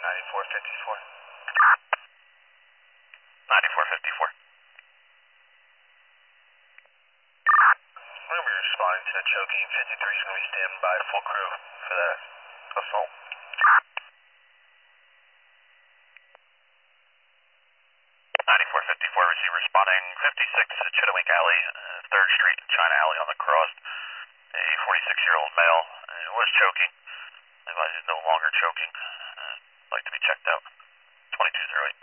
9454. 9454. We're going to be responding to choking. 53 is going to be standing by full crew for that assault. 9454, receive responding 56 Chitawink Alley, 3rd Street and China Alley on the cross. A 46-year-old male was choking. Advised he's no longer choking. Like to be checked out. 2208.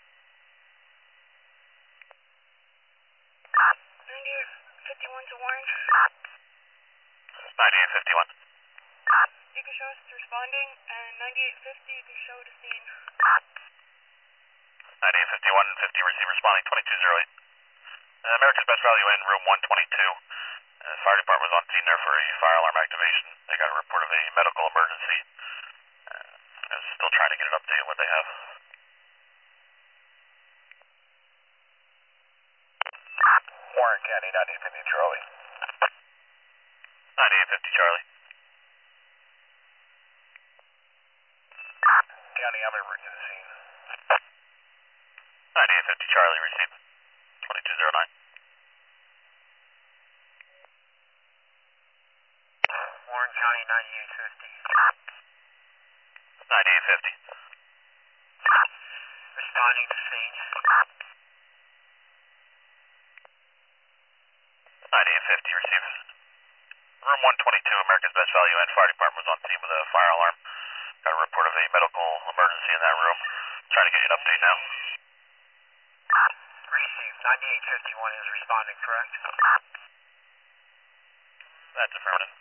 9851 to Warren. 9851. You can show us responding, and 9850 you can show the scene. 9851, 50 receive responding 2208. America's Best Value in room 122. Fire department was on scene there for a fire alarm activation. They got a report of a medical emergency. Still trying to get an update on what they have. Warren County, 9850 Charlie. 9850 Charlie. County, I'm en route to the scene. 9850 Charlie, receive 2209. Warren County, 9850. 9850. Responding to scene. 9850, receive. Room 122, America's Best Value Inn. Fire department was on scene with a fire alarm. Got a report of a medical emergency in that room. Trying to get you an update now. Receive, 9851 is responding, correct? That's affirmative.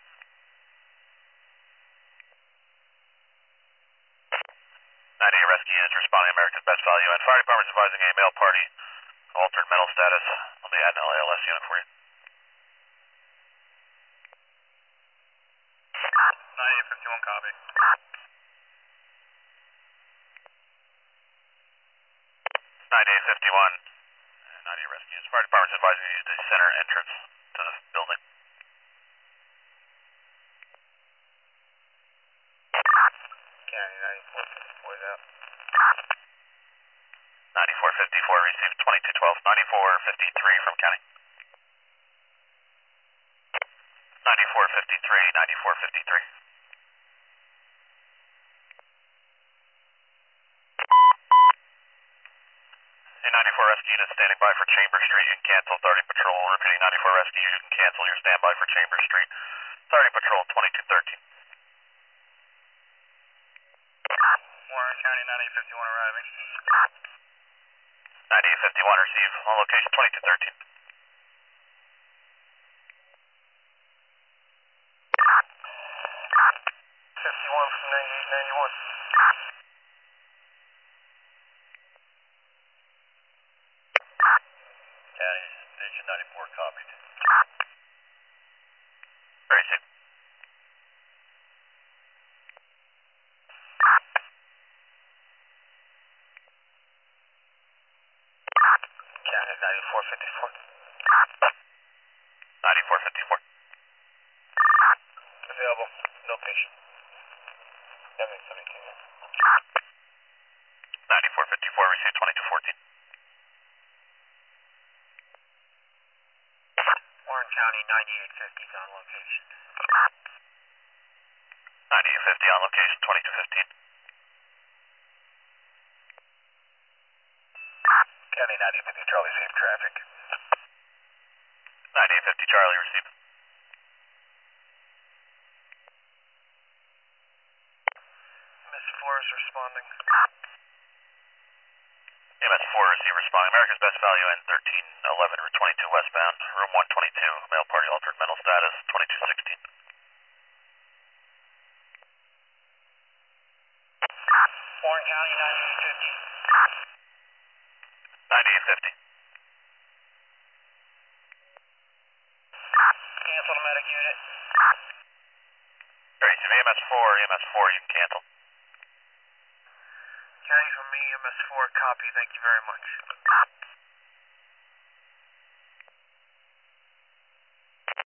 98 rescue units responding. America's Best Value Inn. Fire department is advising a male party. Altered mental status. Let me add an LALS unit for you. 9851 copy. 9851. 98 rescue units. Fire department is advising you to use the center entrance to the building. County, 9454 is out. 9454 received 2212. 9453 from county. 9453, 9453. A 94 rescue unit standing by for Chamber Street. You can cancel 30 patrol. Repeating 94 rescue, you can cancel your standby for Chamber Street. 30 patrol, 2213. Warren County, 9851 arriving. 9851 receive on location 2213. 51 from 9891. County, Station 94 copied. Very soon. County, 9454. 9454. Available. No patient. 717. 9454 received 2214. Warren County, 9850 is on location. 9850 on location 2215. County, 9850 Charlie, safe traffic. 9850 Charlie received. Miss Flores responding. MS4 receive responding. America's Best Value in 1311 Route 22 westbound. Room 122. Male party altered mental status 2216. Warren County, 9850. 9850. Cancel the medic unit. Very soon. EMS4, EMS4, you can cancel. County from me, MS4, copy. Thank you very much.